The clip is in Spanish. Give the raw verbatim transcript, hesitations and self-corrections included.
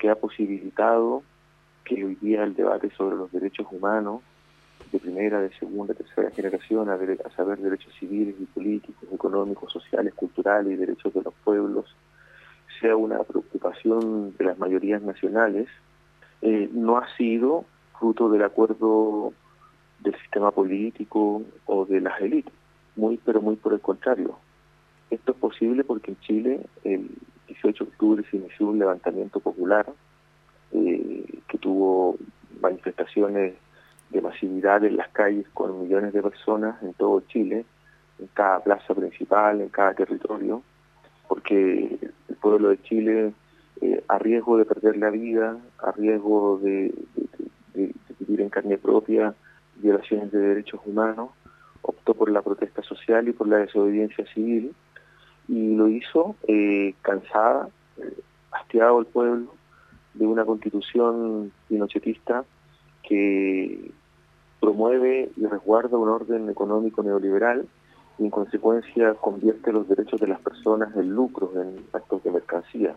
que ha posibilitado que hoy día el debate sobre los derechos humanos de primera, de segunda, tercera generación, a, a saber derechos civiles y políticos, económicos, sociales, culturales y derechos de los pueblos, sea una preocupación de las mayorías nacionales, eh, no ha sido fruto del acuerdo del sistema político o de las élites, muy pero muy por el contrario. Esto es posible porque en Chile el dieciocho de octubre se inició un levantamiento popular eh, que tuvo manifestaciones de masividad en las calles con millones de personas en todo Chile, en cada plaza principal, en cada territorio, porque el pueblo de Chile, eh, a riesgo de perder la vida, a riesgo de, de, de, de vivir en carne propia violaciones de derechos humanos, optó por la protesta social y por la desobediencia civil, y lo hizo eh, cansada, eh, hastiado el pueblo de una constitución pinochetista que promueve y resguarda un orden económico neoliberal y en consecuencia convierte los derechos de las personas en lucros, en actos de mercancía.